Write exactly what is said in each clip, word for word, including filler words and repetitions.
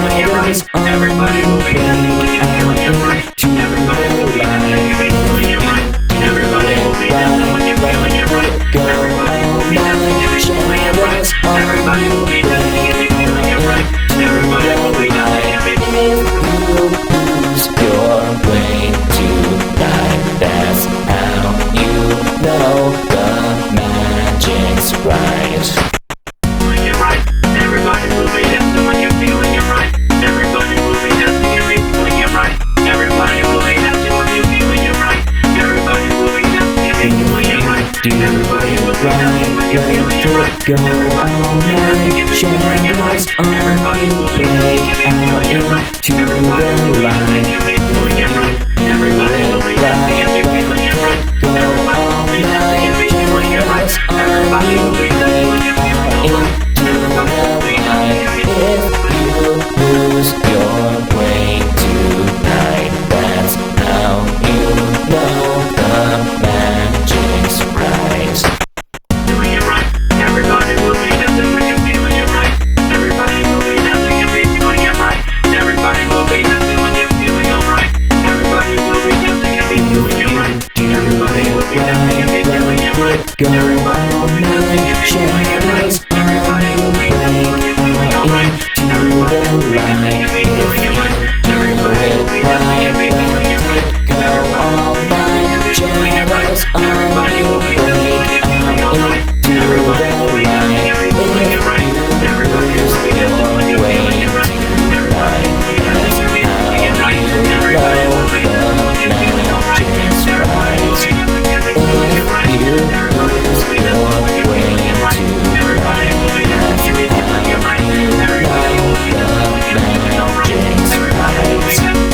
shadows on you break out into the light. Everybody go all night. Shadows on you break out into the light. If you lose your way tonight, that's how you know the magic's right. You're right. Everybody will be dancing when you're feeling it right. Everybody will be dancing and be feeling it right. Everybody will be dancing when you're feeling it right. Everybody will be dancing and be feeling it right. Everybody will be dancing when you're feeling it right. Go all night. Shadows on you break out into the light. Everybody will be dancing and be feeling it right. Everybody will be dancing and be feeling it right. Go all night. Shadows on you break out into the light. If you lose your way tonight, that's how you know the magic's right. Feeling it right. Everybody will be dancing when you're feeling it right. Everybody will be dancing and be feeling it right. Everybody will be dancing when you're feeling alright. Everybody will be dancing and be feeling it right. Everybody will be dancing and be feeling it right. Go all night. Shadows on you break out into the light. If you do it right, go all night. Shadows on you break out into the light. If you lose your way tonight, that's how you know the magic's right. If you lose your way tonight, that's how you know the magic's right.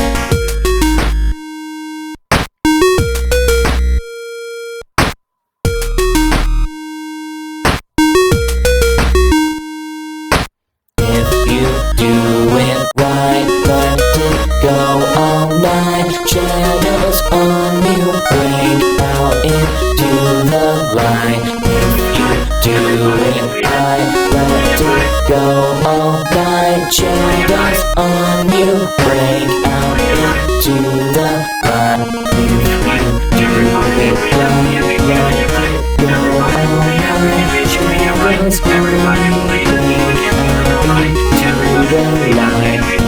If you do it right, let it go all night. Shadows on you break out into the light. If you do it right, let it go all night. Shadows on you break out into the light. If you do it right, let it go all night. Shadows on you break out into the light.